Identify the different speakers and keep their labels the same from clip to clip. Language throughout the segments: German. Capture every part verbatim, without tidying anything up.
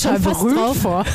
Speaker 1: total berühmt vor.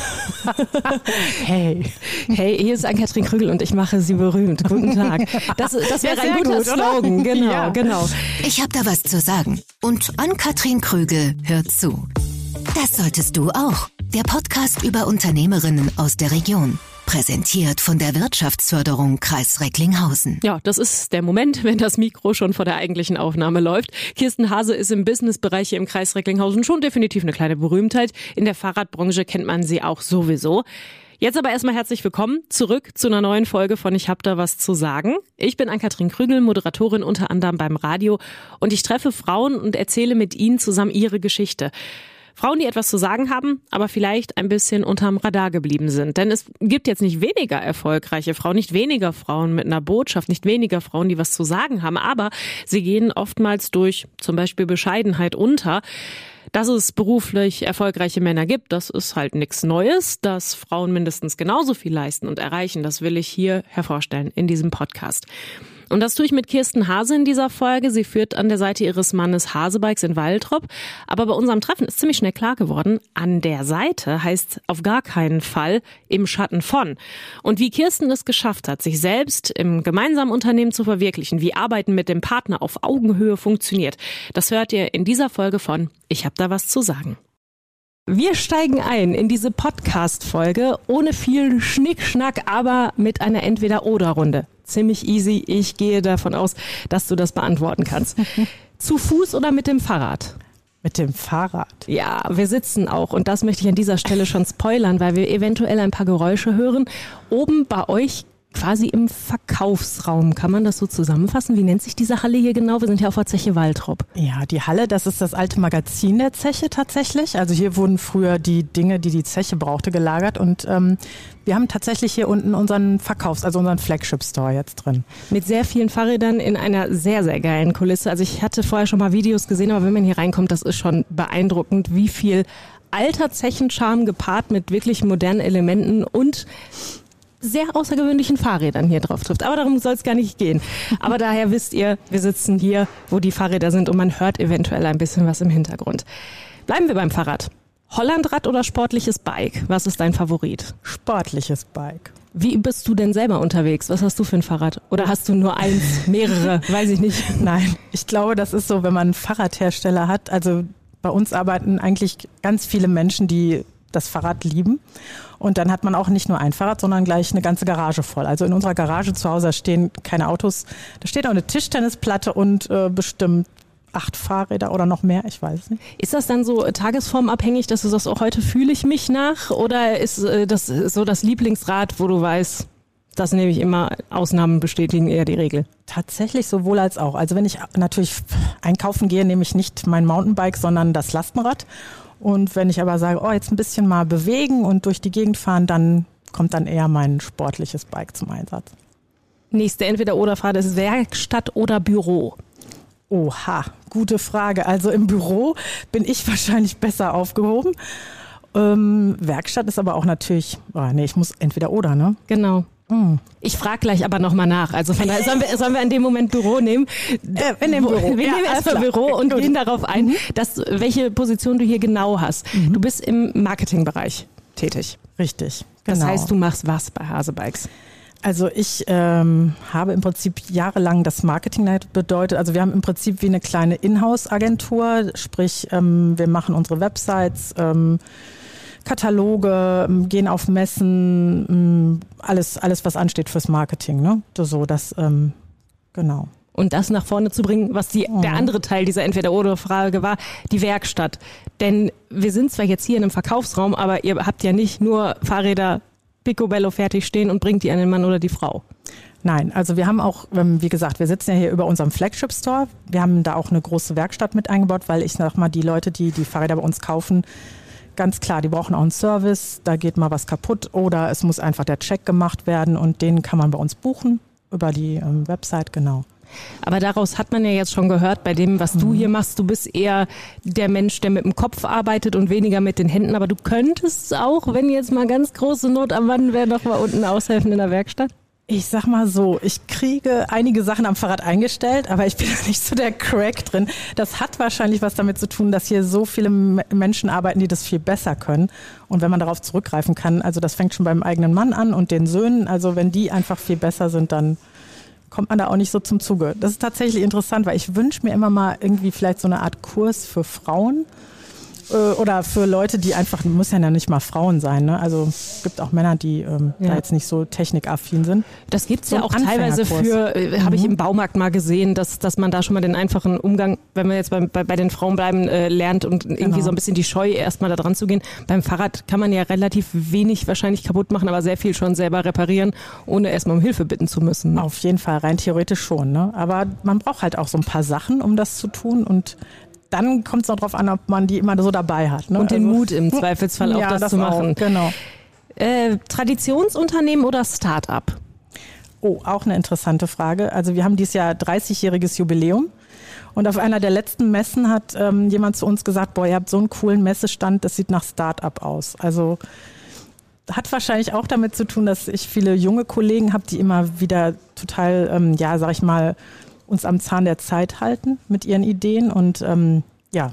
Speaker 1: Hey.
Speaker 2: Hey, hier ist Ann-Kathrin Krügel und ich mache Sie berühmt. Guten Tag. Das, das wäre
Speaker 1: ja,
Speaker 2: ein guter
Speaker 1: gut,
Speaker 2: Slogan.
Speaker 1: oder?
Speaker 2: Genau,
Speaker 1: Ja.
Speaker 2: genau.
Speaker 3: Ich habe da was zu sagen. Und Ann-Kathrin Krügel hört zu. Das solltest du auch. Der Podcast über Unternehmerinnen aus der Region. Präsentiert von der Wirtschaftsförderung Kreis Recklinghausen.
Speaker 2: Ja, das ist der Moment, wenn das Mikro schon vor der eigentlichen Aufnahme läuft. Kirsten Hase ist im Businessbereich hier im Kreis Recklinghausen schon definitiv eine kleine Berühmtheit. In der Fahrradbranche kennt man sie auch sowieso. Jetzt aber erstmal herzlich willkommen zurück zu einer neuen Folge von Ich hab da was zu sagen. Ich bin Ann-Kathrin Krügel, Moderatorin unter anderem beim Radio und ich treffe Frauen und erzähle mit ihnen zusammen ihre Geschichte. Frauen, die etwas zu sagen haben, aber vielleicht ein bisschen unterm Radar geblieben sind. Denn es gibt jetzt nicht weniger erfolgreiche Frauen, nicht weniger Frauen mit einer Botschaft, nicht weniger Frauen, die was zu sagen haben, aber sie gehen oftmals durch zum Beispiel Bescheidenheit unter. Dass es beruflich erfolgreiche Männer gibt, das ist halt nichts Neues. Dass Frauen mindestens genauso viel leisten und erreichen, das will ich hier hervorstellen in diesem Podcast. Und das tue ich mit Kirsten Hase in dieser Folge. Sie führt an der Seite ihres Mannes Hasebikes in Waltrop. Aber bei unserem Treffen ist ziemlich schnell klar geworden, an der Seite heißt auf gar keinen Fall im Schatten von. Und wie Kirsten es geschafft hat, sich selbst im gemeinsamen Unternehmen zu verwirklichen, wie Arbeiten mit dem Partner auf Augenhöhe funktioniert, das hört ihr in dieser Folge von Ich hab da was zu sagen. Wir steigen ein in diese Podcast-Folge ohne viel Schnickschnack, aber mit einer Entweder-Oder-Runde. Ziemlich easy. Ich gehe davon aus, dass du das beantworten kannst. Zu Fuß oder mit dem Fahrrad?
Speaker 1: Mit dem Fahrrad.
Speaker 2: Ja, wir sitzen auch und das möchte ich an dieser Stelle schon spoilern, weil wir eventuell ein paar Geräusche hören. Oben bei euch quasi im Verkaufsraum. Kann man das so zusammenfassen? Wie nennt sich diese Halle hier genau? Wir sind ja auf der Zeche Waltrop.
Speaker 1: Ja, die Halle, das ist das alte Magazin der Zeche tatsächlich. Also hier wurden früher die Dinge, die die Zeche brauchte, gelagert. Und ähm, wir haben tatsächlich hier unten unseren Verkaufs-, also unseren Flagship-Store jetzt drin.
Speaker 2: Mit sehr vielen Fahrrädern in einer sehr, sehr geilen Kulisse. Also ich hatte vorher schon mal Videos gesehen, aber wenn man hier reinkommt, das ist schon beeindruckend, wie viel alter Zechencharme gepaart mit wirklich modernen Elementen und sehr außergewöhnlichen Fahrrädern hier drauf trifft. Aber darum soll es gar nicht gehen. Aber daher wisst ihr, wir sitzen hier, wo die Fahrräder sind und man hört eventuell ein bisschen was im Hintergrund. Bleiben wir beim Fahrrad. Hollandrad oder sportliches Bike? Was ist dein Favorit?
Speaker 1: Sportliches Bike.
Speaker 2: Wie bist du denn selber unterwegs? Was hast du für ein Fahrrad? Oder hast du nur eins, mehrere? Weiß ich nicht.
Speaker 1: Nein, ich glaube, das ist so, wenn man einen Fahrradhersteller hat. Also bei uns arbeiten eigentlich ganz viele Menschen, die das Fahrrad lieben. Und dann hat man auch nicht nur ein Fahrrad, sondern gleich eine ganze Garage voll. Also in unserer Garage zu Hause stehen keine Autos. Da steht auch eine Tischtennisplatte und äh, bestimmt acht Fahrräder oder noch mehr, ich weiß es nicht.
Speaker 2: Ist das dann so tagesformabhängig, dass du sagst, auch heute fühle ich mich nach? Oder ist äh, das so das Lieblingsrad, wo du weißt, das nehme ich immer, Ausnahmen bestätigen eher die Regel?
Speaker 1: Tatsächlich sowohl als auch. Also wenn ich natürlich einkaufen gehe, nehme ich nicht mein Mountainbike, sondern das Lastenrad. Und wenn ich aber sage, oh, jetzt ein bisschen mal bewegen und durch die Gegend fahren, dann kommt dann eher mein sportliches Bike zum Einsatz.
Speaker 2: Nächste Entweder-Oder-Frage ist Werkstatt oder Büro?
Speaker 1: Oha, gute Frage. Also im Büro bin ich wahrscheinlich besser aufgehoben. Ähm, Werkstatt ist aber auch natürlich, oh, nee, ich muss entweder oder, ne?
Speaker 2: Genau.
Speaker 1: Mm.
Speaker 2: Ich frage gleich aber nochmal nach. Also von daher sollen wir, sollen wir in dem Moment Büro nehmen?
Speaker 1: Äh, in dem Büro.
Speaker 2: Wir
Speaker 1: ja,
Speaker 2: nehmen erstmal Büro und Gut. gehen darauf ein, dass, welche Position du hier genau hast. Mhm. Du bist im Marketingbereich tätig.
Speaker 1: Richtig, genau.
Speaker 2: Das heißt, du machst was bei Hasebikes?
Speaker 1: Also ich ähm, habe im Prinzip jahrelang das Marketing bedeutet, also wir haben im Prinzip wie eine kleine Inhouse-Agentur, sprich ähm, wir machen unsere Websites, ähm, Kataloge, gehen auf Messen, alles, alles was ansteht fürs Marketing, ne? So, das, ähm, genau.
Speaker 2: Und das nach vorne zu bringen, was die, der andere Teil dieser Entweder-oder-Frage war, die Werkstatt. Denn wir sind zwar jetzt hier in einem Verkaufsraum, aber ihr habt ja nicht nur Fahrräder picobello fertig stehen und bringt die an den Mann oder die Frau.
Speaker 1: Nein, also wir haben auch, wie gesagt, wir sitzen ja hier über unserem Flagship-Store. Wir haben da auch eine große Werkstatt mit eingebaut, weil ich sag mal, die Leute, die die Fahrräder bei uns kaufen, ganz klar, die brauchen auch einen Service, da geht mal was kaputt oder es muss einfach der Check gemacht werden und den kann man bei uns buchen über die ähm, Website, genau.
Speaker 2: Aber daraus hat man ja jetzt schon gehört, bei dem, was du hier machst, du bist eher der Mensch, der mit dem Kopf arbeitet und weniger mit den Händen, aber du könntest auch, wenn jetzt mal ganz große Not am Mann wäre, noch mal unten aushelfen in der Werkstatt?
Speaker 1: Ich sag mal so, ich kriege einige Sachen am Fahrrad eingestellt, aber ich bin da nicht so der Crack drin. Das hat wahrscheinlich was damit zu tun, dass hier so viele Menschen arbeiten, die das viel besser können. Und wenn man darauf zurückgreifen kann, also das fängt schon beim eigenen Mann an und den Söhnen, also wenn die einfach viel besser sind, dann kommt man da auch nicht so zum Zuge. Das ist tatsächlich interessant, weil ich wünsche mir immer mal irgendwie vielleicht so eine Art Kurs für Frauen. Oder für Leute, die einfach, muss ja nicht mal Frauen sein, ne? Also es gibt auch Männer, die ähm, ja. da jetzt nicht so technikaffin sind.
Speaker 2: Das gibt's so ja auch teilweise für, äh, mhm. habe ich im Baumarkt mal gesehen, dass, dass man da schon mal den einfachen Umgang, wenn wir jetzt bei, bei, bei den Frauen bleiben, äh, lernt und irgendwie genau. so ein bisschen die Scheu erstmal da dran zu gehen. Beim Fahrrad kann man ja relativ wenig wahrscheinlich kaputt machen, aber sehr viel schon selber reparieren, ohne erstmal um Hilfe bitten zu müssen. Ne?
Speaker 1: Auf jeden Fall, rein theoretisch schon, ne? Aber man braucht halt auch so ein paar Sachen, um das zu tun, und dann kommt es noch drauf an, ob man die immer so dabei hat. Ne?
Speaker 2: Und den
Speaker 1: also,
Speaker 2: Mut im Zweifelsfall auch,
Speaker 1: ja,
Speaker 2: das,
Speaker 1: das
Speaker 2: zu machen.
Speaker 1: Auch, genau.
Speaker 2: Äh, Traditionsunternehmen oder Start-up?
Speaker 1: Oh, auch eine interessante Frage. Also wir haben dieses Jahr dreißigjähriges Jubiläum. Und auf einer der letzten Messen hat ähm, jemand zu uns gesagt, boah, ihr habt so einen coolen Messestand, das sieht nach Start-up aus. Also hat wahrscheinlich auch damit zu tun, dass ich viele junge Kollegen habe, die immer wieder total, ähm, ja, sag ich mal, uns am Zahn der Zeit halten mit ihren Ideen und ähm, ja.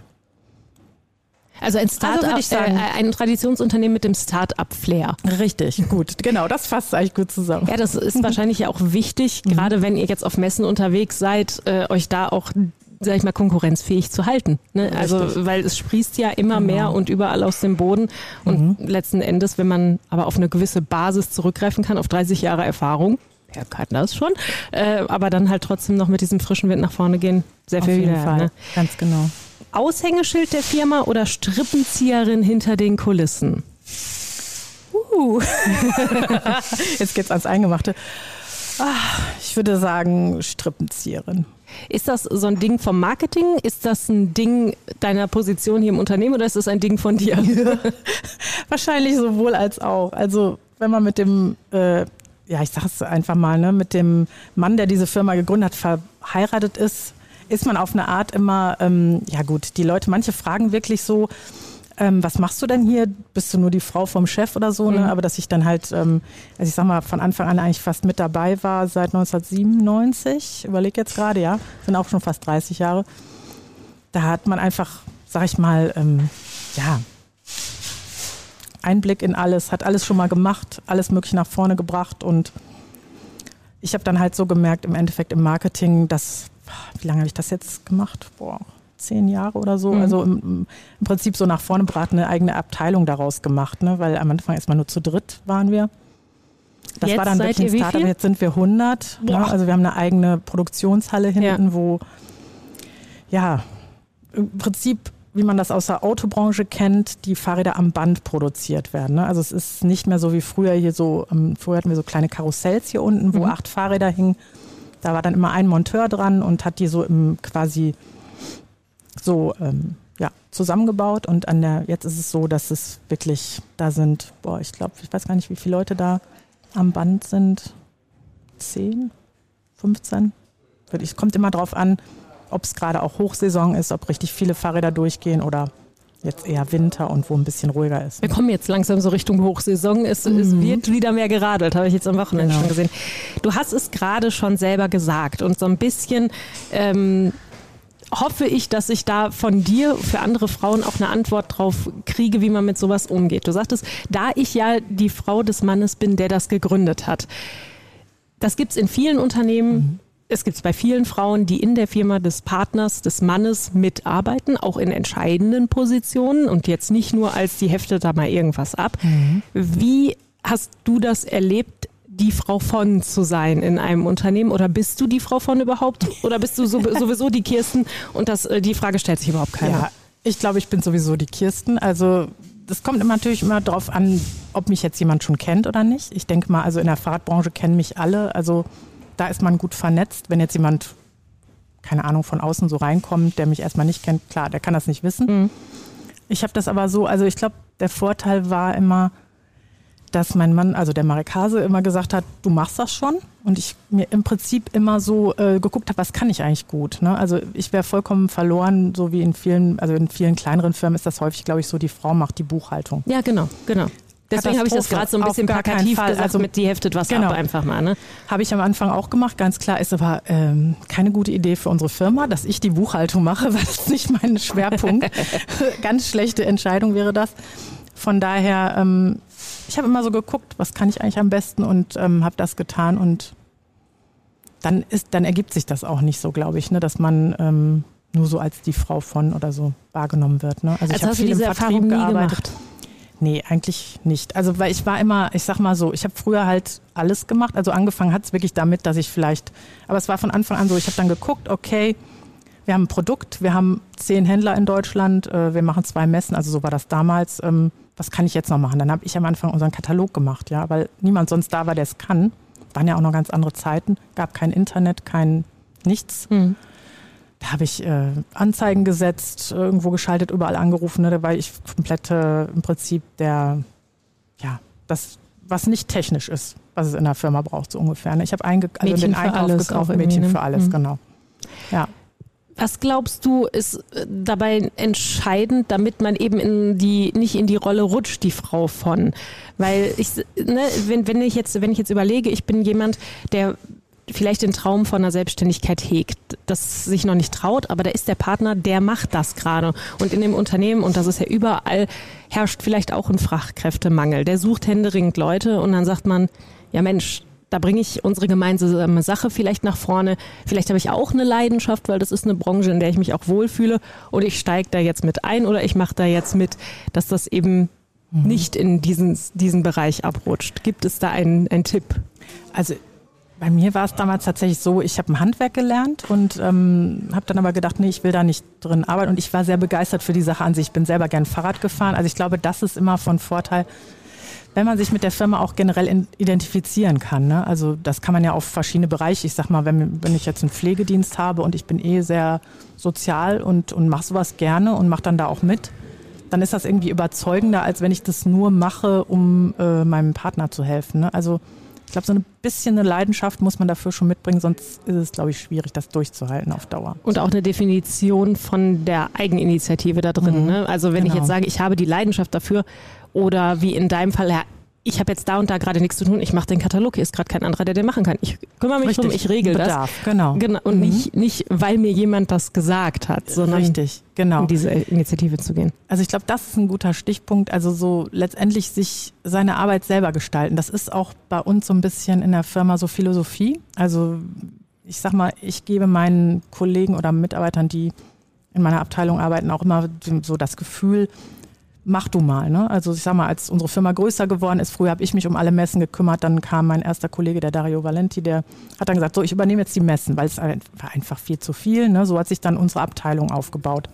Speaker 2: Also ein Start-up, also äh, ein Traditionsunternehmen mit dem Start-up-Flair.
Speaker 1: Richtig, gut. Genau, das fasst eigentlich gut zusammen.
Speaker 2: Ja, das ist wahrscheinlich ja auch wichtig, mhm. gerade wenn ihr jetzt auf Messen unterwegs seid, äh, euch da auch, sag ich mal, konkurrenzfähig zu halten. Ne? Also, weil es sprießt ja immer genau. mehr und überall aus dem Boden. Und mhm. letzten Endes, wenn man aber auf eine gewisse Basis zurückgreifen kann, auf dreißig Jahre Erfahrung, wer kann das schon, äh, aber dann halt trotzdem noch mit diesem frischen Wind nach vorne gehen, sehr viel
Speaker 1: auf jeden
Speaker 2: wieder.
Speaker 1: Fall. Ne? Ganz genau.
Speaker 2: Aushängeschild der Firma oder Strippenzieherin hinter den Kulissen?
Speaker 1: Uh. Jetzt geht's ans Eingemachte. Ach, ich würde sagen Strippenzieherin.
Speaker 2: Ist das so ein Ding vom Marketing? Ist das ein Ding deiner Position hier im Unternehmen oder ist das ein Ding von dir?
Speaker 1: Wahrscheinlich sowohl als auch. Also wenn man mit dem äh, ja, ich sage es einfach mal, ne, mit dem Mann, der diese Firma gegründet hat, verheiratet ist, ist man auf eine Art immer, ähm, ja gut, die Leute, manche fragen wirklich so, ähm, was machst du denn hier? Bist du nur die Frau vom Chef oder so? Mhm. Ne? Aber dass ich dann halt, ähm, also ich sag mal, von Anfang an eigentlich fast mit dabei war, seit neunzehnhundertsiebenundneunzig, überleg jetzt gerade, ja, sind auch schon fast dreißig Jahre. Da hat man einfach, sag ich mal, ähm, ja, Einblick in alles, hat alles schon mal gemacht, alles möglich nach vorne gebracht, und ich habe dann halt so gemerkt, im Endeffekt im Marketing, dass, wie lange habe ich das jetzt gemacht? Boah, zehn Jahre oder so. Mhm. Also im, im Prinzip so nach vorne gebracht, eine eigene Abteilung daraus gemacht, ne? Weil am Anfang erstmal nur zu dritt waren wir. Das
Speaker 2: jetzt
Speaker 1: war dann wirklich ein Startup, jetzt sind wir hundert. Ne? Also wir haben eine eigene Produktionshalle hinten, ja. wo, ja, im Prinzip, wie man das aus der Autobranche kennt, die Fahrräder am Band produziert werden. Ne? Also es ist nicht mehr so wie früher hier so, um, früher hatten wir so kleine Karussells hier unten, wo mhm. acht Fahrräder hingen. Da war dann immer ein Monteur dran und hat die so im quasi so ähm, ja, zusammengebaut. Und an der, jetzt ist es so, dass es wirklich, da sind, boah, ich glaube, ich weiß gar nicht, wie viele Leute da am Band sind. zehn, fünfzehn? Es kommt immer drauf an, ob es gerade auch Hochsaison ist, ob richtig viele Fahrräder durchgehen oder jetzt eher Winter und wo ein bisschen ruhiger ist.
Speaker 2: Wir kommen jetzt langsam so Richtung Hochsaison. Es, mhm. es wird wieder mehr geradelt, habe ich jetzt am Wochenende genau. schon gesehen. Du hast es gerade schon selber gesagt und so ein bisschen ähm, hoffe ich, dass ich da von dir für andere Frauen auch eine Antwort drauf kriege, wie man mit sowas umgeht. Du sagtest, da ich ja die Frau des Mannes bin, der das gegründet hat. Das gibt es in vielen Unternehmen. Mhm. Es gibt es bei vielen Frauen, die in der Firma des Partners, des Mannes mitarbeiten, auch in entscheidenden Positionen und jetzt nicht nur als die heftet da mal irgendwas ab. Mhm. Wie hast du das erlebt, die Frau von zu sein in einem Unternehmen? Oder bist du die Frau von überhaupt? Oder bist du sowieso die Kirsten? Und das, die Frage stellt sich überhaupt keiner.
Speaker 1: Ja, ich glaube, ich bin sowieso die Kirsten. Also das kommt natürlich immer darauf an, ob mich jetzt jemand schon kennt oder nicht. Ich denke mal, also in der Fahrradbranche kennen mich alle. Also da ist man gut vernetzt. Wenn jetzt jemand, keine Ahnung, von außen so reinkommt, der mich erstmal nicht kennt, klar, der kann das nicht wissen. Mhm. Ich habe das aber so, also ich glaube, der Vorteil war immer, dass mein Mann, also der Marek Hase, immer gesagt hat, du machst das schon. Und ich mir im Prinzip immer so äh, geguckt habe, was kann ich eigentlich gut. Ne? Also ich wäre vollkommen verloren, so wie in vielen, also in vielen kleineren Firmen ist das häufig, glaube ich, so, die Frau macht die Buchhaltung.
Speaker 2: Ja, genau, genau. Deswegen habe ich das gerade so ein bisschen plakativ gesagt, also mit die heftet was genau. ab einfach mal. Ne?
Speaker 1: Habe ich am Anfang auch gemacht, ganz klar. Ist aber ähm, keine gute Idee für unsere Firma, dass ich die Buchhaltung mache, weil das nicht mein Schwerpunkt. Ganz schlechte Entscheidung wäre das. Von daher, ähm, ich habe immer so geguckt, was kann ich eigentlich am besten und ähm, habe das getan und dann ist, dann ergibt sich das auch nicht so, glaube ich, ne, dass man ähm, nur so als die Frau von oder so wahrgenommen wird. Ne? Also, also ich habe viel im Vertrieb gearbeitet. Nee, eigentlich nicht. Also weil ich war immer, ich sag mal so, ich habe früher halt alles gemacht. Also angefangen hat es wirklich damit, dass ich vielleicht, aber es war von Anfang an so, ich habe dann geguckt, okay, wir haben ein Produkt, wir haben zehn Händler in Deutschland, äh, wir machen zwei Messen, also so war das damals. Ähm, was kann ich jetzt noch machen? Dann habe ich am Anfang unseren Katalog gemacht, ja, weil niemand sonst da war, der es kann. Waren ja auch noch ganz andere Zeiten, gab kein Internet, kein nichts. Mhm. Da habe ich äh, Anzeigen gesetzt, irgendwo geschaltet, überall angerufen. Ne? Da war ich komplett äh, im Prinzip der, ja, das, was nicht technisch ist, was es in der Firma braucht, so ungefähr. Ne? Ich habe einge- also den Einkauf gekauft, Mädchen für alles, mhm. genau. Ja.
Speaker 2: Was glaubst du, ist dabei entscheidend, damit man eben in die, nicht in die Rolle rutscht, die Frau von? Weil ich, ne, wenn, wenn ich jetzt, wenn ich jetzt überlege, ich bin jemand, der vielleicht den Traum von einer Selbstständigkeit hegt, das sich noch nicht traut, aber da ist der Partner, der macht das gerade. Und in dem Unternehmen, und das ist ja überall, herrscht vielleicht auch ein Fachkräftemangel. Der sucht händeringend Leute und dann sagt man, ja Mensch, da bringe ich unsere gemeinsame Sache vielleicht nach vorne. Vielleicht habe ich auch eine Leidenschaft, weil das ist eine Branche, in der ich mich auch wohlfühle und ich steige da jetzt mit ein oder ich mache da jetzt mit, dass das eben mhm. nicht in diesen, diesen Bereich abrutscht. Gibt es da einen, einen Tipp?
Speaker 1: Also bei mir war es damals tatsächlich so, ich habe ein Handwerk gelernt und ähm, habe dann aber gedacht, nee, ich will da nicht drin arbeiten. Und ich war sehr begeistert für die Sache an sich. Ich bin selber gern Fahrrad gefahren. Also ich glaube, das ist immer von Vorteil, wenn man sich mit der Firma auch generell in, identifizieren kann. Ne? Also das kann man ja auf verschiedene Bereiche. Ich sag mal, wenn, wenn ich jetzt einen Pflegedienst habe und ich bin eh sehr sozial und, und mache sowas gerne und mache dann da auch mit, dann ist das irgendwie überzeugender, als wenn ich das nur mache, um äh, meinem Partner zu helfen. Ne? Also ich glaube, so ein bisschen eine Leidenschaft muss man dafür schon mitbringen, sonst ist es, glaube ich, schwierig, das durchzuhalten auf Dauer.
Speaker 2: Und auch eine Definition von der Eigeninitiative da drin. Mhm. Ne? Also wenn genau. ich jetzt sage, ich habe die Leidenschaft dafür oder wie in deinem Fall, ja, ich habe jetzt da und da gerade nichts zu tun, ich mache den Katalog, hier ist gerade kein anderer, der den machen kann. Ich kümmere mich drum, ich regel
Speaker 1: Bedarf, das. Genau.
Speaker 2: genau. Und mhm. nicht, nicht, weil mir jemand das gesagt hat, sondern
Speaker 1: Richtig, genau.
Speaker 2: in diese Initiative zu gehen.
Speaker 1: Also ich glaube, das ist ein guter Stichpunkt. Also so letztendlich sich seine Arbeit selber gestalten. Das ist auch bei uns so ein bisschen in der Firma so Philosophie. Also ich sag mal, ich gebe meinen Kollegen oder Mitarbeitern, die in meiner Abteilung arbeiten, auch immer so das Gefühl, mach du mal. Ne? Also ich sag mal, als unsere Firma größer geworden ist, früher habe ich mich um alle Messen gekümmert, dann kam mein erster Kollege, der Dario Valenti, der hat dann gesagt, so ich übernehme jetzt die Messen, weil es war einfach viel zu viel. Ne? So hat sich dann unsere Abteilung aufgebaut.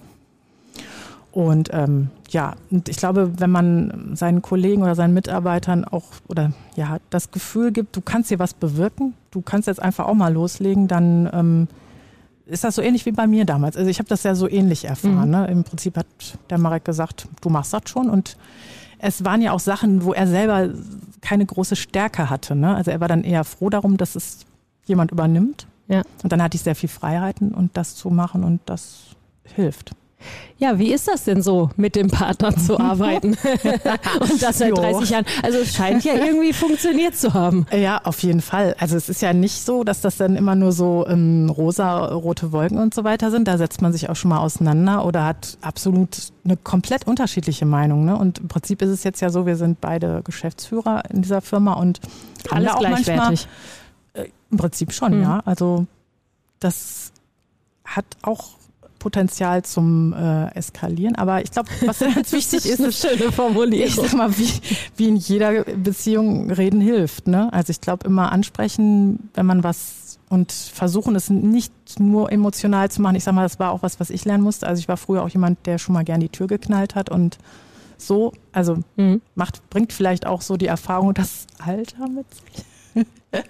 Speaker 1: Und ähm, ja, und ich glaube, wenn man seinen Kollegen oder seinen Mitarbeitern auch oder ja das Gefühl gibt, du kannst hier was bewirken, du kannst jetzt einfach auch mal loslegen, dann ähm, ist das so ähnlich wie bei mir damals. Also ich habe das ja so ähnlich erfahren. Mhm. Ne? Im Prinzip hat der Marek gesagt, du machst das schon. Und es waren ja auch Sachen, wo er selber keine große Stärke hatte. Ne? Also er war dann eher froh darum, dass es jemand übernimmt. Ja. Und dann hatte ich sehr viel Freiheiten und das zu machen und das hilft.
Speaker 2: Ja, wie ist das denn so, mit dem Partner zu arbeiten? Und das seit dreißig Jahren. Also es scheint ja irgendwie funktioniert zu haben.
Speaker 1: Ja, auf jeden Fall. Also es ist ja nicht so, dass das dann immer nur so ähm, rosa-rote Wolken und so weiter sind. Da setzt man sich auch schon mal auseinander oder hat absolut eine komplett unterschiedliche Meinung. Ne? Und im Prinzip ist es jetzt ja so, wir sind beide Geschäftsführer in dieser Firma und
Speaker 2: alles haben auch gleichwertig.
Speaker 1: Manchmal, äh, im Prinzip schon, mhm. ja. Also das hat auch Potenzial zum äh, Eskalieren. Aber ich glaube, was ganz wichtig ist,
Speaker 2: ist eine schöne Formulierung.
Speaker 1: Ich sag mal, wie, wie in jeder Beziehung reden hilft. Ne? Also ich glaube, immer ansprechen, wenn man was und versuchen, es nicht nur emotional zu machen. Ich sag mal, das war auch was, was ich lernen musste. Also ich war früher auch jemand, der schon mal gern die Tür geknallt hat und so, also mhm. macht, bringt vielleicht auch so die Erfahrung, das Alter mit sich.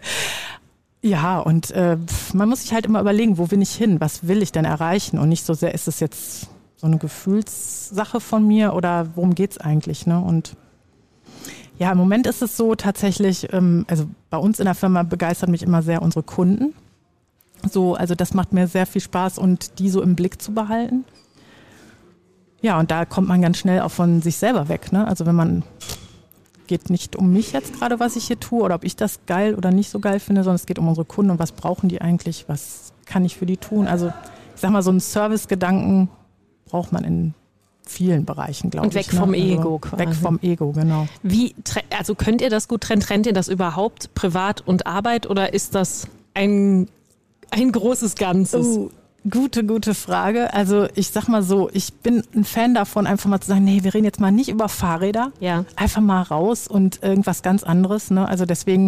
Speaker 1: Ja, und äh, man muss sich halt immer überlegen, wo will ich hin, was will ich denn erreichen und nicht so sehr, ist es jetzt so eine Gefühlssache von mir oder worum geht's eigentlich, ne? Und ja, im Moment ist es so tatsächlich, ähm, also bei uns in der Firma begeistern mich immer sehr unsere Kunden. So, also das macht mir sehr viel Spaß und die so im Blick zu behalten. Ja, und da kommt man ganz schnell auch von sich selber weg, ne? Also wenn man geht nicht um mich jetzt gerade, was ich hier tue oder ob ich das geil oder nicht so geil finde, sondern es geht um unsere Kunden und was brauchen die eigentlich, was kann ich für die tun. Also ich sag mal, so einen Service-Gedanken braucht man in vielen Bereichen, glaube ich.
Speaker 2: Und weg vom
Speaker 1: ne?
Speaker 2: Ego
Speaker 1: also,
Speaker 2: quasi.
Speaker 1: Weg vom Ego, genau.
Speaker 2: Wie, also könnt ihr das gut trennen? Trennt ihr das überhaupt, Privat und Arbeit, oder ist das ein, ein großes Ganzes?
Speaker 1: Oh, gute, gute Frage. Also ich sag mal so, ich bin ein Fan davon, einfach mal zu sagen, nee, wir reden jetzt mal nicht über Fahrräder.
Speaker 2: Ja.
Speaker 1: Einfach mal raus und irgendwas ganz anderes. Ne? Also deswegen,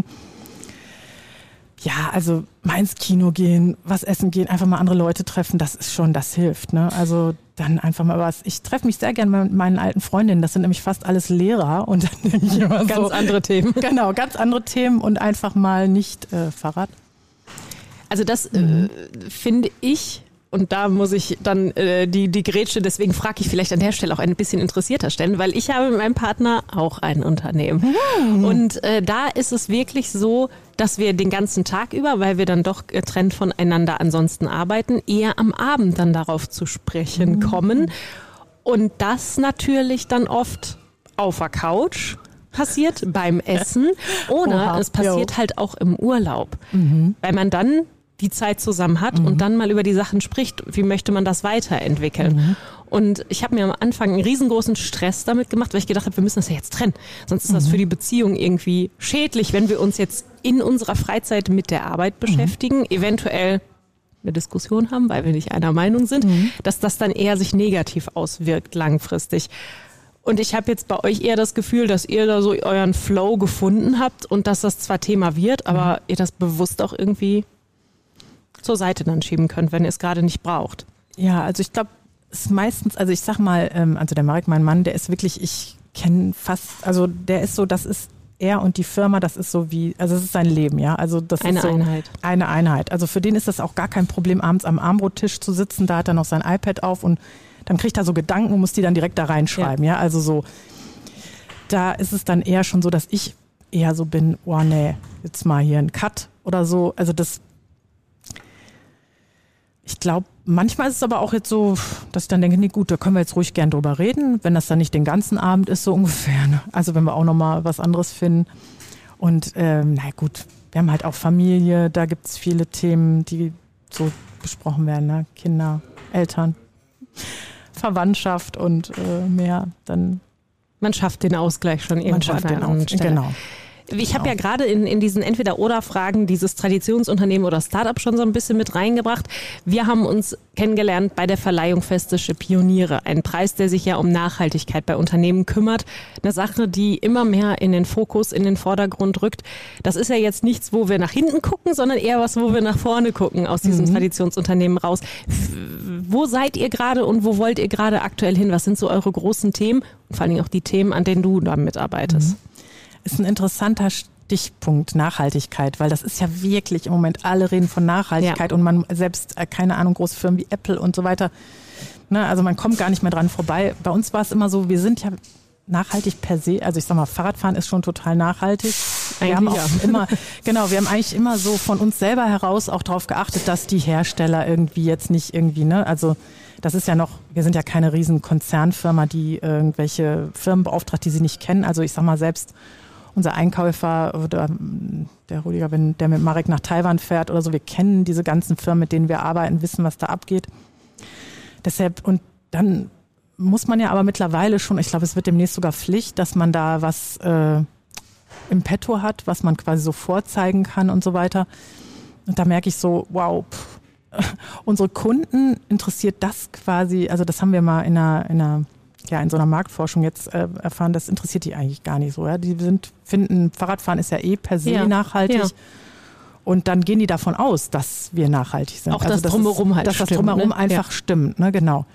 Speaker 1: ja, also mal ins Kino gehen, was essen gehen, einfach mal andere Leute treffen, das ist schon, das hilft. Ne? Also dann einfach mal was. Ich treffe mich sehr gerne mit meinen alten Freundinnen, das sind nämlich fast alles Lehrer. Und dann denke ich immer
Speaker 2: ganz
Speaker 1: so,
Speaker 2: andere Themen.
Speaker 1: Genau, ganz andere Themen und einfach mal nicht äh, Fahrrad.
Speaker 2: Also das äh, finde ich, und da muss ich dann äh, die, die Grätsche, deswegen frage ich vielleicht an der Stelle auch ein bisschen interessierter stellen, weil ich habe mit meinem Partner auch ein Unternehmen. Mhm. Und äh, da ist es wirklich so, dass wir den ganzen Tag über, weil wir dann doch getrennt voneinander ansonsten arbeiten, eher am Abend dann darauf zu sprechen mhm. kommen. Und das natürlich dann oft auf der Couch passiert, beim Essen, oder Oha, es passiert jo. halt auch im Urlaub, mhm. weil man dann die Zeit zusammen hat mhm. und dann mal über die Sachen spricht, wie möchte man das weiterentwickeln. Mhm. Und ich habe mir am Anfang einen riesengroßen Stress damit gemacht, weil ich gedacht habe, wir müssen das ja jetzt trennen. Sonst ist mhm. das für die Beziehung irgendwie schädlich, wenn wir uns jetzt in unserer Freizeit mit der Arbeit beschäftigen, mhm. eventuell eine Diskussion haben, weil wir nicht einer Meinung sind, mhm. dass das dann eher sich negativ auswirkt langfristig. Und ich habe jetzt bei euch eher das Gefühl, dass ihr da so euren Flow gefunden habt und dass das zwar Thema wird, aber mhm. ihr das bewusst auch irgendwie zur Seite dann schieben könnt, wenn ihr es gerade nicht braucht.
Speaker 1: Ja, also ich glaube, es ist meistens, also ich sag mal, also der Marek, mein Mann, der ist wirklich, ich kenne fast, also der ist so, das ist er und die Firma, das ist so wie, also es ist sein Leben, ja. Also das
Speaker 2: eine
Speaker 1: ist so
Speaker 2: Einheit.
Speaker 1: Eine Einheit. Also für den ist das auch gar kein Problem, abends am Armbrottisch zu sitzen, da hat er noch sein iPad auf und dann kriegt er so Gedanken und muss die dann direkt da reinschreiben, ja. ja? Also so, da ist es dann eher schon so, dass ich eher so bin, oh nee, jetzt mal hier ein Cut oder so. Also das, ich glaube, manchmal ist es aber auch jetzt so, dass ich dann denke, nee gut, da können wir jetzt ruhig gern drüber reden, wenn das dann nicht den ganzen Abend ist, so ungefähr. Ne? Also wenn wir auch nochmal was anderes finden. Und ähm, na gut, wir haben halt auch Familie, da gibt es viele Themen, die so besprochen werden, ne? Kinder, Eltern, Verwandtschaft und äh, mehr. Dann
Speaker 2: man schafft den Ausgleich schon irgendwo.
Speaker 1: Man schafft den Ausgleich, genau.
Speaker 2: Ich habe ja gerade in, in diesen Entweder-Oder-Fragen dieses Traditionsunternehmen oder Startup schon so ein bisschen mit reingebracht. Wir haben uns kennengelernt bei der Verleihung Festische Pioniere, ein Preis, der sich ja um Nachhaltigkeit bei Unternehmen kümmert. Eine Sache, die immer mehr in den Fokus, in den Vordergrund rückt. Das ist ja jetzt nichts, wo wir nach hinten gucken, sondern eher was, wo wir nach vorne gucken aus diesem mhm. Traditionsunternehmen raus. Wo seid ihr gerade und wo wollt ihr gerade aktuell hin? Was sind so eure großen Themen und vor allen Dingen auch die Themen, an denen du da mitarbeitest?
Speaker 1: Mhm. Ist ein interessanter Stichpunkt, Nachhaltigkeit, weil das ist ja wirklich im Moment, alle reden von Nachhaltigkeit ja. und man selbst, keine Ahnung, große Firmen wie Apple und so weiter, ne, also man kommt gar nicht mehr dran vorbei. Bei uns war es immer so, wir sind ja nachhaltig per se, also ich sag mal, Fahrradfahren ist schon total nachhaltig. Wir eigentlich haben auch ja. immer, genau, wir haben eigentlich immer so von uns selber heraus auch darauf geachtet, dass die Hersteller irgendwie jetzt nicht irgendwie, ne, also das ist ja noch, wir sind ja keine riesen Konzernfirma, die irgendwelche Firmen beauftragt, die sie nicht kennen. Also ich sag mal, selbst unser Einkäufer oder der Rüdiger, wenn der mit Marek nach Taiwan fährt oder so, wir kennen diese ganzen Firmen, mit denen wir arbeiten, wissen, was da abgeht. Deshalb, und dann muss man ja aber mittlerweile schon, ich glaube, es wird demnächst sogar Pflicht, dass man da was äh, im Petto hat, was man quasi so vorzeigen kann und so weiter. Und da merke ich so, wow, pff, unsere Kunden interessiert das quasi, also das haben wir mal in einer, in einer ja, in so einer Marktforschung jetzt äh, erfahren, das interessiert die eigentlich gar nicht so. Ja? Die sind, finden, Fahrradfahren ist ja eh per se ja. nachhaltig. Ja. Und dann gehen die davon aus, dass wir nachhaltig sind.
Speaker 2: Auch also, das Drumherum ist, halt
Speaker 1: dass
Speaker 2: stimmt.
Speaker 1: Dass das Drumherum
Speaker 2: ne?
Speaker 1: einfach
Speaker 2: ja.
Speaker 1: stimmt, ne? Genau.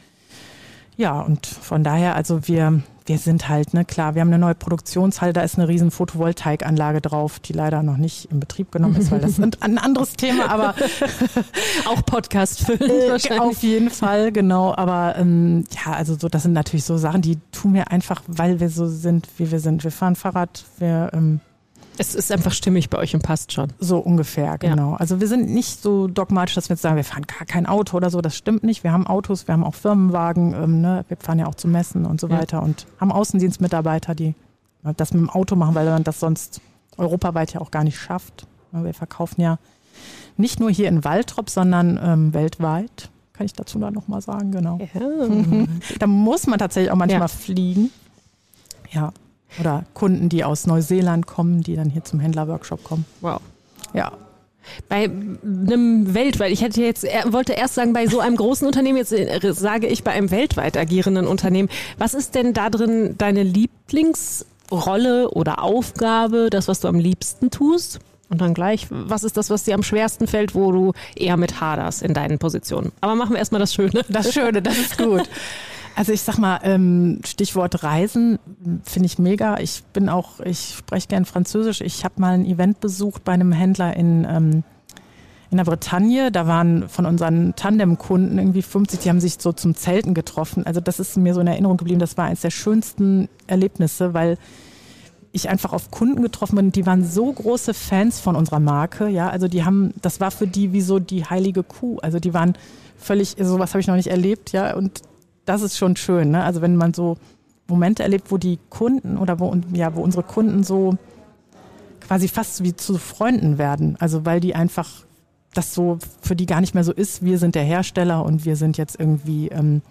Speaker 1: Ja, und von daher, also wir, wir sind halt, ne, klar, wir haben eine neue Produktionshalle, da ist eine riesen Photovoltaikanlage drauf, die leider noch nicht in Betrieb genommen ist, weil das ist ein anderes Thema, aber
Speaker 2: auch Podcast füllen wahrscheinlich.
Speaker 1: Auf jeden Fall, genau, aber ähm, ja, also so, das sind natürlich so Sachen, die tun wir einfach, weil wir so sind, wie wir sind. Wir fahren Fahrrad, wir ähm,
Speaker 2: es ist einfach stimmig bei euch und passt schon.
Speaker 1: So ungefähr, genau. Ja. Also wir sind nicht so dogmatisch, dass wir jetzt sagen, wir fahren gar kein Auto oder so. Das stimmt nicht. Wir haben Autos, wir haben auch Firmenwagen. Ähm, ne? Wir fahren ja auch zu Messen und so ja. weiter und haben Außendienstmitarbeiter, die das mit dem Auto machen, weil man das sonst europaweit ja auch gar nicht schafft. Wir verkaufen ja nicht nur hier in Waltrop, sondern ähm, weltweit. Kann ich dazu dann nochmal sagen, genau. Ja. Da muss man tatsächlich auch manchmal ja. fliegen. Ja. Oder Kunden, die aus Neuseeland kommen, die dann hier zum Händlerworkshop kommen.
Speaker 2: Wow.
Speaker 1: Ja.
Speaker 2: Bei einem weltweit, ich hätte jetzt, wollte erst sagen, bei so einem großen Unternehmen, jetzt sage ich bei einem weltweit agierenden Unternehmen. Was ist denn da drin deine Lieblingsrolle oder Aufgabe, das, was du am liebsten tust? Und dann gleich, was ist das, was dir am schwersten fällt, wo du eher mit haderst in deinen Positionen? Aber machen wir erstmal das Schöne.
Speaker 1: Das Schöne, das ist gut. Also ich sag mal, Stichwort Reisen finde ich mega. Ich bin auch, ich spreche gern Französisch. Ich habe mal ein Event besucht bei einem Händler in, in der Bretagne. Da waren von unseren Tandem-Kunden irgendwie fünfzig, die haben sich so zum Zelten getroffen. Also das ist mir so in Erinnerung geblieben. Das war eines der schönsten Erlebnisse, weil ich einfach auf Kunden getroffen bin, die waren so große Fans von unserer Marke, ja, also die haben, das war für die wie so die heilige Kuh, also die waren völlig, sowas habe ich noch nicht erlebt, ja, und das ist schon schön, ne, also wenn man so Momente erlebt, wo die Kunden oder wo, ja, wo unsere Kunden so quasi fast wie zu Freunden werden, also weil die einfach, das so für die gar nicht mehr so ist, wir sind der Hersteller und wir sind jetzt irgendwie, ähm,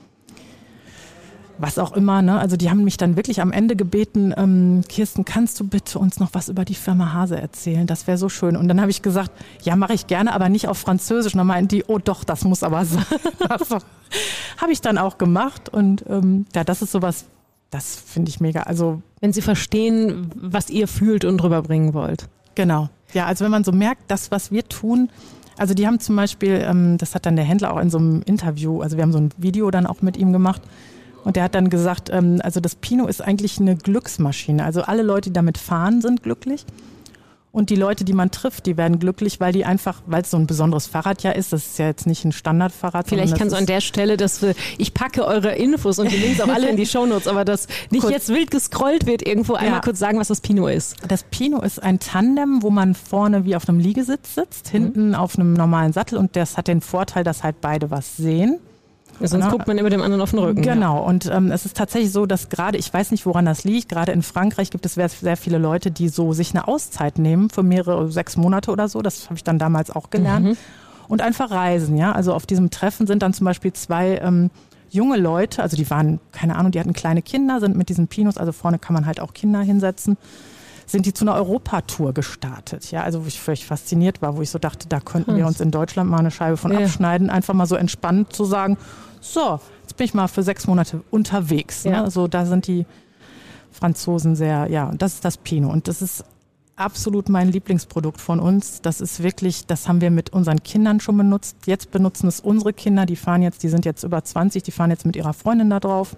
Speaker 1: was auch immer, ne? Also die haben mich dann wirklich am Ende gebeten, ähm, Kirsten, kannst du bitte uns noch was über die Firma Hase erzählen? Das wäre so schön. Und dann habe ich gesagt, ja, mache ich gerne, aber nicht auf Französisch. Und dann meinten die, oh doch, das muss aber sein. Also, habe ich dann auch gemacht. Und ähm, ja, das ist sowas, das finde ich mega. Also
Speaker 2: wenn sie verstehen, was ihr fühlt und rüberbringen wollt.
Speaker 1: Genau. Ja, also wenn man so merkt, das, was wir tun, also die haben zum Beispiel, ähm, das hat dann der Händler auch in so einem Interview, also wir haben so ein Video dann auch mit ihm gemacht. Und der hat dann gesagt, ähm, also das Pinot ist eigentlich eine Glücksmaschine. Also alle Leute, die damit fahren, sind glücklich. Und die Leute, die man trifft, die werden glücklich, weil die einfach, weil es so ein besonderes Fahrrad ja ist. Das ist ja jetzt nicht ein Standardfahrrad.
Speaker 2: Vielleicht kannst du an der Stelle, dass wir, ich packe eure Infos und die Links auch alle in die Shownotes, aber dass nicht kurz, jetzt wild gescrollt wird irgendwo, einmal ja. kurz sagen, was das Pinot ist.
Speaker 1: Das Pinot ist ein Tandem, wo man vorne wie auf einem Liegesitz sitzt, hinten mhm. auf einem normalen Sattel, und das hat den Vorteil, dass halt beide was sehen.
Speaker 2: Sonst genau. guckt man immer dem anderen auf den Rücken.
Speaker 1: Genau, ja. und ähm, es ist tatsächlich so, dass gerade, ich weiß nicht, woran das liegt, gerade in Frankreich gibt es sehr, sehr viele Leute, die so sich eine Auszeit nehmen für mehrere, sechs Monate oder so, das habe ich dann damals auch gelernt, mhm. und einfach reisen, ja, also auf diesem Treffen sind dann zum Beispiel zwei ähm, junge Leute, also die waren, keine Ahnung, die hatten kleine Kinder, sind mit diesen Pinots, also vorne kann man halt auch Kinder hinsetzen, sind die zu einer Europatour gestartet. Ja, also wo ich völlig fasziniert war, wo ich so dachte, da könnten wir uns in Deutschland mal eine Scheibe von ja. abschneiden, einfach mal so entspannt zu sagen, so, jetzt bin ich mal für sechs Monate unterwegs. Ja. Ne? Also da sind die Franzosen sehr, ja, und das ist das Pinot. Und das ist absolut mein Lieblingsprodukt von uns. Das ist wirklich, das haben wir mit unseren Kindern schon benutzt. Jetzt benutzen es unsere Kinder, die fahren jetzt, die sind jetzt über zwanzig, die fahren jetzt mit ihrer Freundin da drauf.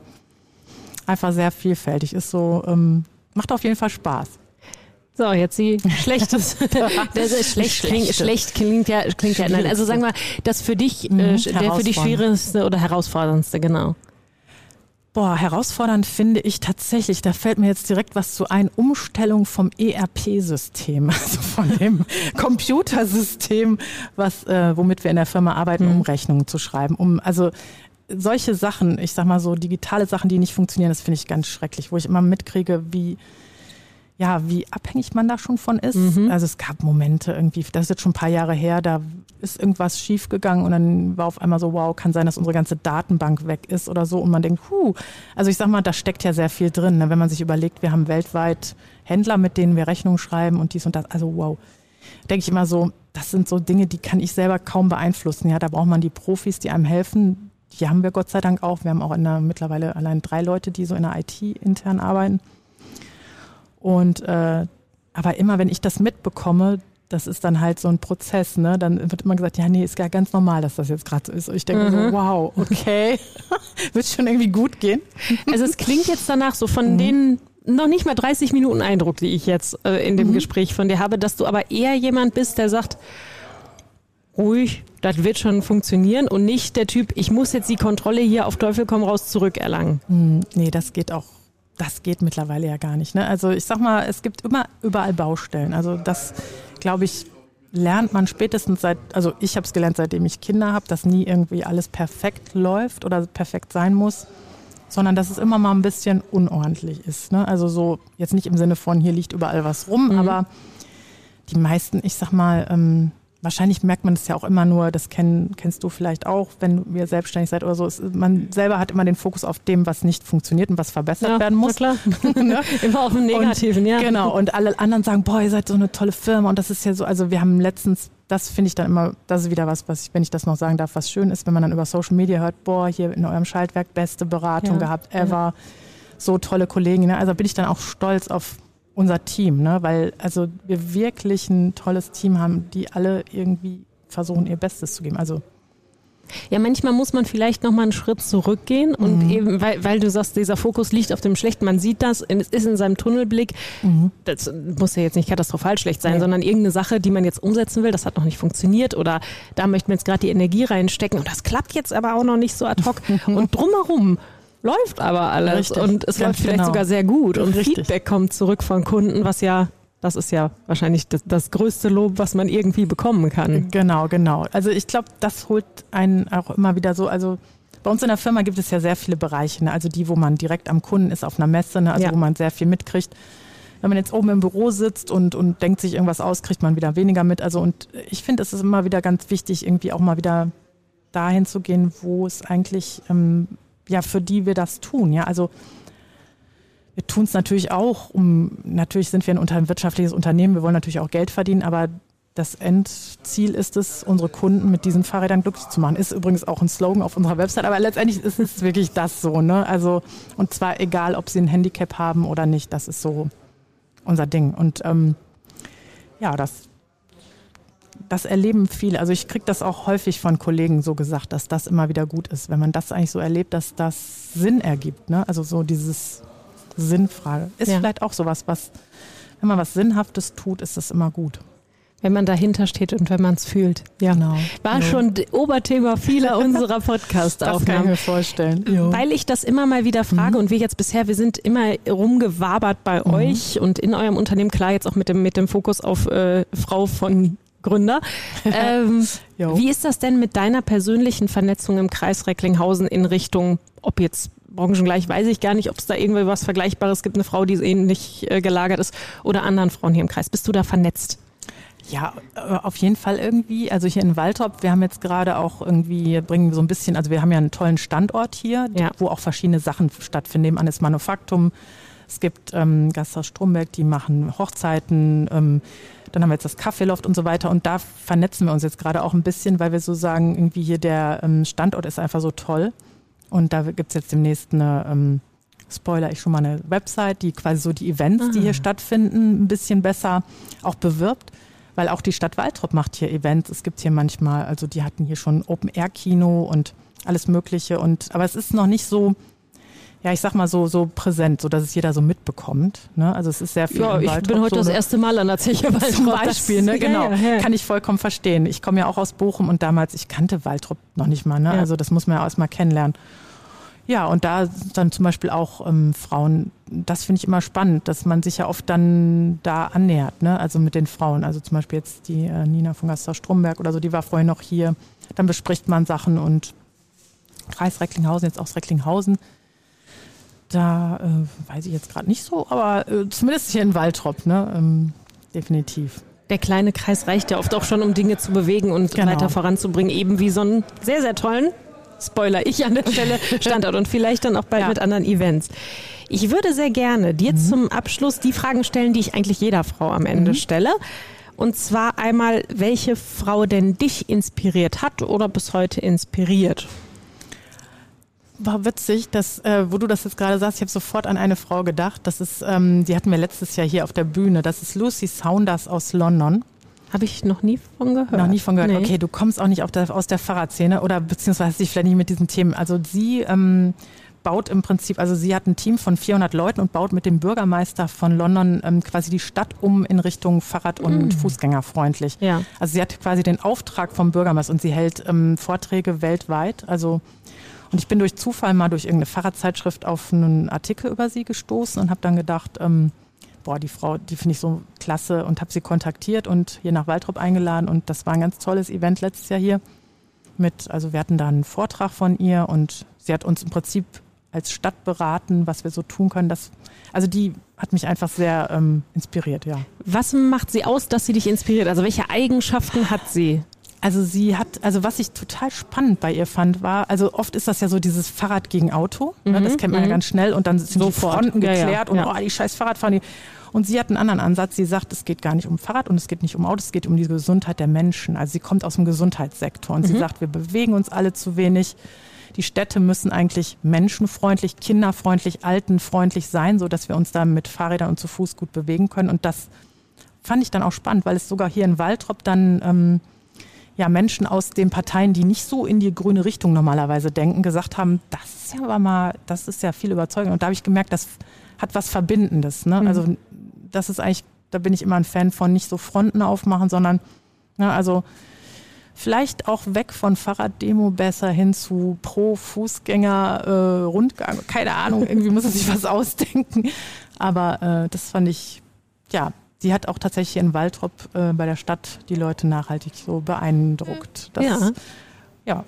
Speaker 1: Einfach sehr vielfältig, ist so, ähm, macht auf jeden Fall Spaß.
Speaker 2: So, jetzt die schlechtes. Das ist schlecht, klingt, schlecht klingt ja, klingt ja. Nein, also sagen wir, das für dich, mhm, äh, der für dich schwierigste oder herausforderndste, genau.
Speaker 1: Boah, herausfordernd finde ich tatsächlich, da fällt mir jetzt direkt was zu ein, Umstellung vom E R P-System, also von dem Computersystem, was, äh, womit wir in der Firma arbeiten, mhm. um Rechnungen zu schreiben, um, also, solche Sachen, ich sag mal so digitale Sachen, die nicht funktionieren, das finde ich ganz schrecklich, wo ich immer mitkriege, wie ja, wie abhängig man da schon von ist. Mhm. Also es gab Momente irgendwie, das ist jetzt schon ein paar Jahre her, da ist irgendwas schief gegangen und dann war auf einmal so, wow, kann sein, dass unsere ganze Datenbank weg ist oder so, und man denkt, huh, also ich sag mal, da steckt ja sehr viel drin, ne? Wenn man sich überlegt, wir haben weltweit Händler, mit denen wir Rechnungen schreiben und dies und das, also wow, denke ich immer so, das sind so Dinge, die kann ich selber kaum beeinflussen. Ja, da braucht man die Profis, die einem helfen. Die haben wir Gott sei Dank auch. Wir haben auch in der, mittlerweile allein drei Leute, die so in der I T intern arbeiten. Und äh, aber immer, wenn ich das mitbekomme, das ist dann halt so ein Prozess, ne? Dann wird immer gesagt, ja, nee, ist ja ganz normal, dass das jetzt gerade so ist. Und ich denke mhm. so, wow, okay, wird schon irgendwie gut gehen.
Speaker 2: Also es klingt jetzt danach so von mhm. den noch nicht mal dreißig Minuten Eindruck, die ich jetzt äh, in dem mhm. Gespräch von dir habe, dass du aber eher jemand bist, der sagt, ruhig, das wird schon funktionieren, und nicht der Typ, ich muss jetzt die Kontrolle hier auf Teufel komm raus zurückerlangen.
Speaker 1: Mhm. Nee, das geht auch. Das geht mittlerweile ja gar nicht. Ne? Also ich sag mal, es gibt immer überall Baustellen. Also das, glaube ich, lernt man spätestens seit, also ich habe es gelernt, seitdem ich Kinder habe, dass nie irgendwie alles perfekt läuft oder perfekt sein muss. sondern dass es immer mal ein bisschen unordentlich ist. Ne? Also so, jetzt nicht im Sinne von, hier liegt überall was rum, mhm. aber die meisten, ich sag mal, ähm, wahrscheinlich merkt man das ja auch immer nur, das kenn, kennst du vielleicht auch, wenn ihr selbstständig seid oder so. Es, man selber hat immer den Fokus auf dem, was nicht funktioniert und was verbessert
Speaker 2: ja,
Speaker 1: werden muss.
Speaker 2: Na klar. ne? Immer auf dem Negativen,
Speaker 1: und,
Speaker 2: ja.
Speaker 1: Genau, und alle anderen sagen, boah, ihr seid so eine tolle Firma und das ist ja so, also wir haben letztens, das finde ich dann immer, das ist wieder was, was ich, wenn ich das noch sagen darf, was schön ist, wenn man dann über Social Media hört, boah, hier in eurem Schaltwerk beste Beratung ja, gehabt, ever, ja. so tolle Kollegen. Ne? Also bin ich dann auch stolz auf unser Team, ne? Weil also wir wirklich ein tolles Team haben, die alle irgendwie versuchen, ihr Bestes zu geben. Also
Speaker 2: ja, manchmal muss man vielleicht noch mal einen Schritt zurückgehen und mhm. eben, weil, weil du sagst, dieser Fokus liegt auf dem Schlechten, man sieht das, es ist in seinem Tunnelblick, mhm. das muss ja jetzt nicht katastrophal schlecht sein, nee. sondern irgendeine Sache, die man jetzt umsetzen will, das hat noch nicht funktioniert oder da möchte man jetzt gerade die Energie reinstecken und das klappt jetzt aber auch noch nicht so ad hoc und drumherum läuft aber alles Richtig. und es Ganz läuft vielleicht genau. sogar sehr gut und Richtig. Feedback kommt zurück von Kunden, was ja Das ist ja wahrscheinlich das, das größte Lob, was man irgendwie bekommen kann.
Speaker 1: Genau, genau. Also ich glaube, das holt einen auch immer wieder so, also bei uns in der Firma gibt es ja sehr viele Bereiche, ne? Also die, wo man direkt am Kunden ist auf einer Messe, ne? Also ja. wo man sehr viel mitkriegt. Wenn man jetzt oben im Büro sitzt und, und denkt sich irgendwas aus, kriegt man wieder weniger mit. Also und ich finde, es ist immer wieder ganz wichtig, irgendwie auch mal wieder dahin zu gehen, wo es eigentlich, ähm, ja, für die wir das tun, ja, also wir tun es natürlich auch, um, natürlich sind wir ein, unter, ein wirtschaftliches Unternehmen, wir wollen natürlich auch Geld verdienen, aber das Endziel ist es, unsere Kunden mit diesen Fahrrädern glücklich zu machen. Ist übrigens auch ein Slogan auf unserer Website, aber letztendlich ist es wirklich das so, ne? Also, und zwar egal, ob sie ein Handicap haben oder nicht, das ist so unser Ding. Und ähm, ja, das, das erleben viele. Also ich kriege das auch häufig von Kollegen so gesagt, dass das immer wieder gut ist, wenn man das eigentlich so erlebt, dass das Sinn ergibt, ne? Also so dieses Sinnfrage. Ist ja. vielleicht auch sowas, was, wenn man was Sinnhaftes tut, ist das immer gut.
Speaker 2: Wenn man dahinter steht und wenn man es fühlt. Ja. Genau. War ja. schon Oberthema vieler unserer Podcast-Aufnahmen.
Speaker 1: Das kann ich mir vorstellen.
Speaker 2: Ja. Weil ich das immer mal wieder frage mhm. und wir jetzt bisher, wir sind immer rumgewabert bei mhm. euch und in eurem Unternehmen, klar jetzt auch mit dem, mit dem Fokus auf äh, Frau von Gründer. Ähm, wie ist das denn mit deiner persönlichen Vernetzung im Kreis Recklinghausen in Richtung, ob jetzt branchengleich, weiß ich gar nicht, ob es da irgendwie was Vergleichbares gibt, eine Frau, die ähnlich äh, gelagert ist oder anderen Frauen hier im Kreis. Bist du da vernetzt?
Speaker 1: Ja, auf jeden Fall irgendwie. Also hier in Waltrop, wir haben jetzt gerade auch irgendwie, bringen so ein bisschen, also wir haben ja einen tollen Standort hier, ja. wo auch verschiedene Sachen stattfinden. Nebenan ist Manufaktum, es gibt ähm, Gasthaus Stromberg, die machen Hochzeiten, ähm, dann haben wir jetzt das Kaffeeloft und so weiter und da vernetzen wir uns jetzt gerade auch ein bisschen, weil wir so sagen, irgendwie hier der ähm, Standort ist einfach so toll. Und da gibt es jetzt demnächst eine, ähm, Spoiler, ich schon mal eine Website, die quasi so die Events, ah. die hier stattfinden, ein bisschen besser auch bewirbt. Weil auch die Stadt Waltrop macht hier Events. Es gibt hier manchmal, also die hatten hier schon Open-Air-Kino und alles Mögliche. Und, aber es ist noch nicht so, ja, ich sag mal so, so präsent, so dass es jeder so mitbekommt. Ne? Also es ist sehr viel.
Speaker 2: Ja, ich
Speaker 1: Waltrop,
Speaker 2: bin heute
Speaker 1: so
Speaker 2: das erste Mal an der Zeche Waltrop.
Speaker 1: Zum Beispiel, ne? Genau.
Speaker 2: Ja, ja, ja.
Speaker 1: Kann ich vollkommen verstehen. Ich komme ja auch aus Bochum und damals, ich kannte Waltrop noch nicht mal. Ne? Ja. Also das muss man ja erst mal kennenlernen. Ja, und da dann zum Beispiel auch ähm, Frauen, das finde ich immer spannend, dass man sich ja oft dann da annähert, ne? Also mit den Frauen. Also zum Beispiel jetzt die äh, Nina von Gasthaus Stromberg oder so, die war vorher noch hier. Dann bespricht man Sachen und Kreis Recklinghausen, jetzt auch Recklinghausen. Da äh, weiß ich jetzt gerade nicht so, aber äh, zumindest hier in Waltrop, ne? Ähm, definitiv.
Speaker 2: Der kleine Kreis reicht ja oft auch schon, um Dinge zu bewegen und genau. weiter voranzubringen, eben wie so einen sehr, sehr tollen, Spoiler ich an der Stelle, Standort und vielleicht dann auch bald ja. mit anderen Events. Ich würde sehr gerne dir mhm. zum Abschluss die Fragen stellen, die ich eigentlich jeder Frau am Ende mhm. stelle. Und zwar einmal, welche Frau denn dich inspiriert hat oder bis heute inspiriert?
Speaker 1: War witzig, dass, äh, wo du das jetzt gerade sagst, ich habe sofort an eine Frau gedacht. Das ist, ähm, die hatten wir letztes Jahr hier auf der Bühne. Das ist Lucy Saunders aus London.
Speaker 2: Habe ich noch nie von gehört.
Speaker 1: Noch nie von gehört.
Speaker 2: Nee.
Speaker 1: Okay, du kommst auch nicht auf der, aus der Fahrradszene oder beziehungsweise dich vielleicht nicht mit diesen Themen. Also sie ähm, baut im Prinzip, also sie hat ein Team von vierhundert Leuten und baut mit dem Bürgermeister von London ähm, quasi die Stadt um in Richtung Fahrrad- und mm. Fußgängerfreundlich. Ja. Also sie hat quasi den Auftrag vom Bürgermeister und sie hält ähm, Vorträge weltweit. Also und ich bin durch Zufall mal durch irgendeine Fahrradzeitschrift auf einen Artikel über sie gestoßen und habe dann gedacht, ähm, boah, die Frau, die finde ich so klasse und habe sie kontaktiert und hier nach Waltrop eingeladen und das war ein ganz tolles Event letztes Jahr hier mit, also wir hatten da einen Vortrag von ihr und sie hat uns im Prinzip als Stadt beraten, was wir so tun können. Das, also die hat mich einfach sehr ähm, inspiriert, ja.
Speaker 2: Was macht sie aus, dass sie dich inspiriert? Also welche Eigenschaften hat sie?
Speaker 1: Also sie hat, also was ich total spannend bei ihr fand, war, also oft ist das ja so dieses Fahrrad gegen Auto, mhm, ne, das kennt man mhm. ja ganz schnell und dann sind Sofort. die Fronten geklärt ja, ja, und ja. oh, die scheiß Fahrradfahren. Und sie hat einen anderen Ansatz. Sie sagt, es geht gar nicht um Fahrrad und es geht nicht um Auto, es geht um die Gesundheit der Menschen. Also sie kommt aus dem Gesundheitssektor und mhm. sie sagt, wir bewegen uns alle zu wenig. Die Städte müssen eigentlich menschenfreundlich, kinderfreundlich, altenfreundlich sein, so dass wir uns da mit Fahrrädern und zu Fuß gut bewegen können. Und das fand ich dann auch spannend, weil es sogar hier in Waltrop dann ähm, ja, Menschen aus den Parteien, die nicht so in die grüne Richtung normalerweise denken, gesagt haben, das ist ja aber mal, das ist ja viel überzeugend. Und da habe ich gemerkt, das hat was Verbindendes. Ne? Mhm. Also das ist eigentlich, da bin ich immer ein Fan von, nicht so Fronten aufmachen, sondern ne, also vielleicht auch weg von Fahrraddemo besser hin zu Pro-Fußgänger, äh, Rundgang, keine Ahnung, irgendwie muss er sich was ausdenken. Aber äh, das fand ich, ja, sie hat auch tatsächlich in Waltrop äh, bei der Stadt die Leute nachhaltig so beeindruckt. Das,
Speaker 2: ja.
Speaker 1: ja.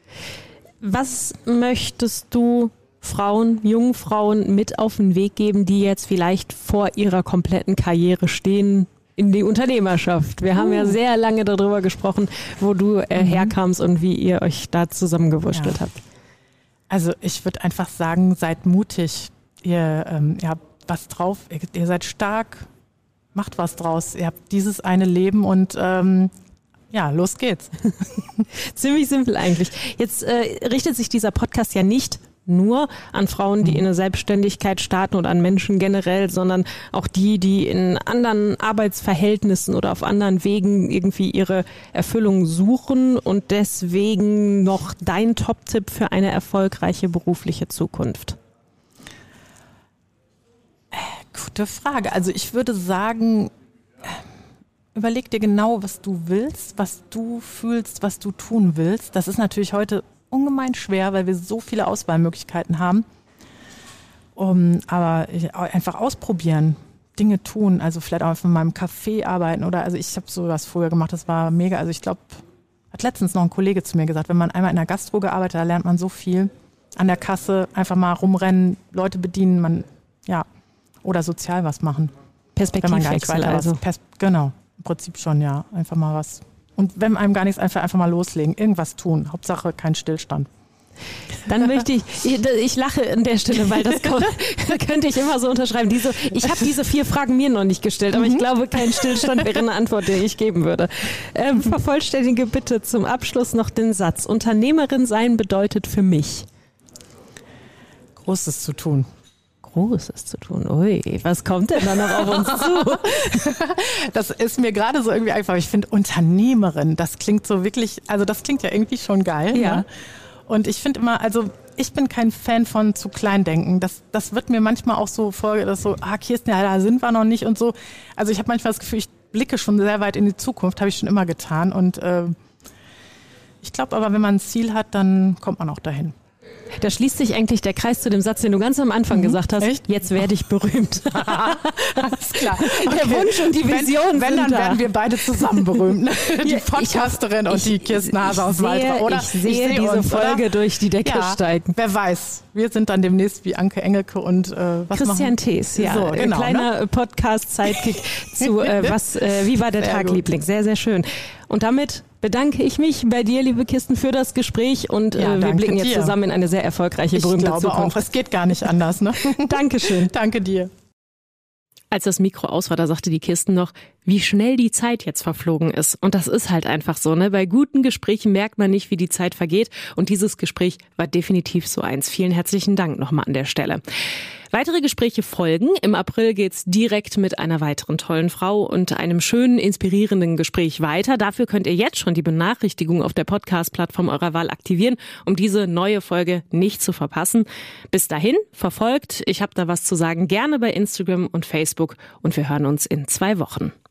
Speaker 2: Was möchtest du Frauen, jungen Frauen mit auf den Weg geben, die jetzt vielleicht vor ihrer kompletten Karriere stehen in die Unternehmerschaft? Wir haben uh. ja sehr lange darüber gesprochen, wo du äh, mhm. herkamst und wie ihr euch da zusammengewurschtelt ja. habt.
Speaker 1: Also ich würde einfach sagen, seid mutig. Ihr, ähm, ihr habt was drauf, ihr, ihr seid stark, macht was draus. Ihr habt dieses eine Leben und ähm, ja, los geht's.
Speaker 2: Ziemlich simpel eigentlich. Jetzt äh, richtet sich dieser Podcast ja nicht nur an Frauen, die in eine Selbstständigkeit starten oder an Menschen generell, sondern auch die, die in anderen Arbeitsverhältnissen oder auf anderen Wegen irgendwie ihre Erfüllung suchen und deswegen noch dein Top-Tipp für eine erfolgreiche berufliche Zukunft.
Speaker 1: Gute Frage. Also ich würde sagen, überleg dir genau, was du willst, was du fühlst, was du tun willst. Das ist natürlich heute ungemein schwer, weil wir so viele Auswahlmöglichkeiten haben. Um, aber einfach ausprobieren, Dinge tun, also vielleicht auch in meinem Café arbeiten oder, also ich habe sowas früher gemacht, das war mega. Also ich glaube, hat letztens noch ein Kollege zu mir gesagt, wenn man einmal in der Gastro gearbeitet hat, da lernt man so viel. An der Kasse einfach mal rumrennen, Leute bedienen, man, ja, oder sozial was machen.
Speaker 2: Perspektivwechsel also.
Speaker 1: Pers- genau, im Prinzip schon, ja, einfach mal was. Und wenn einem gar nichts einfällt, einfach mal loslegen, irgendwas tun. Hauptsache kein Stillstand.
Speaker 2: Dann möchte ich, ich, ich lache an der Stelle, weil das könnte ich immer so unterschreiben. Diese, ich habe diese vier Fragen mir noch nicht gestellt, aber ich glaube, kein Stillstand wäre eine Antwort, die ich geben würde. Ähm, vervollständige bitte zum Abschluss noch den Satz. Unternehmerin sein bedeutet für mich
Speaker 1: Großes zu tun.
Speaker 2: Großes zu tun. Ui, was kommt denn da noch auf uns zu?
Speaker 1: Das ist mir gerade so irgendwie einfach, ich finde Unternehmerin, das klingt so wirklich, also das klingt ja irgendwie schon geil.
Speaker 2: Ja.
Speaker 1: Ne? Und ich finde immer, also ich bin kein Fan von zu klein denken. Das, das wird mir manchmal auch so vor, dass so, ah Kirsten, ja, da sind wir noch nicht und so. Also ich habe manchmal das Gefühl, ich blicke schon sehr weit in die Zukunft, habe ich schon immer getan. Und äh, ich glaube aber, wenn man ein Ziel hat, dann kommt man auch dahin.
Speaker 2: Da schließt sich eigentlich der Kreis zu dem Satz, den du ganz am Anfang mhm, gesagt hast.
Speaker 1: Echt?
Speaker 2: Jetzt werde ich berühmt.
Speaker 1: Alles klar.
Speaker 2: Der okay. Wunsch und die Vision
Speaker 1: wenn, wenn
Speaker 2: sind
Speaker 1: dann
Speaker 2: da.
Speaker 1: werden wir beide zusammen berühmt. Ne? Die
Speaker 2: Ja,
Speaker 1: Podcasterin
Speaker 2: hab,
Speaker 1: und die Kirsten Hase aus Waltrop. Oder?
Speaker 2: Ich sehe, ich sehe diese
Speaker 1: uns,
Speaker 2: Folge
Speaker 1: oder?
Speaker 2: durch die Decke
Speaker 1: ja,
Speaker 2: steigen.
Speaker 1: Wer weiß. Wir sind dann demnächst wie Anke Engelke und äh, was
Speaker 2: Christian
Speaker 1: machen?
Speaker 2: Thees, ja.
Speaker 1: So,
Speaker 2: Ein
Speaker 1: genau,
Speaker 2: kleiner
Speaker 1: ne?
Speaker 2: Podcast-Sidekick zu äh, was, äh, wie war der
Speaker 1: sehr
Speaker 2: Tag,
Speaker 1: gut.
Speaker 2: Liebling? Sehr, sehr schön. Und damit bedanke ich mich bei dir, liebe Kirsten, für das Gespräch und
Speaker 1: Ja,
Speaker 2: äh, wir blicken jetzt
Speaker 1: dir.
Speaker 2: zusammen in eine sehr erfolgreiche,
Speaker 1: Ich
Speaker 2: berühmte
Speaker 1: glaube
Speaker 2: Zukunft.
Speaker 1: auch. Es geht gar nicht anders. Ne?
Speaker 2: Dankeschön.
Speaker 1: Danke dir.
Speaker 2: Als das Mikro aus war, da sagte die Kirsten noch, wie schnell die Zeit jetzt verflogen ist. Und das ist halt einfach so, ne? Bei guten Gesprächen merkt man nicht, wie die Zeit vergeht. Und dieses Gespräch war definitiv so eins. Vielen herzlichen Dank nochmal an der Stelle. Weitere Gespräche folgen. Im April geht's direkt mit einer weiteren tollen Frau und einem schönen, inspirierenden Gespräch weiter. Dafür könnt ihr jetzt schon die Benachrichtigung auf der Podcast-Plattform eurer Wahl aktivieren, um diese neue Folge nicht zu verpassen. Bis dahin, verfolgt, ich habe da was zu sagen, gerne bei Instagram und Facebook und wir hören uns in zwei Wochen.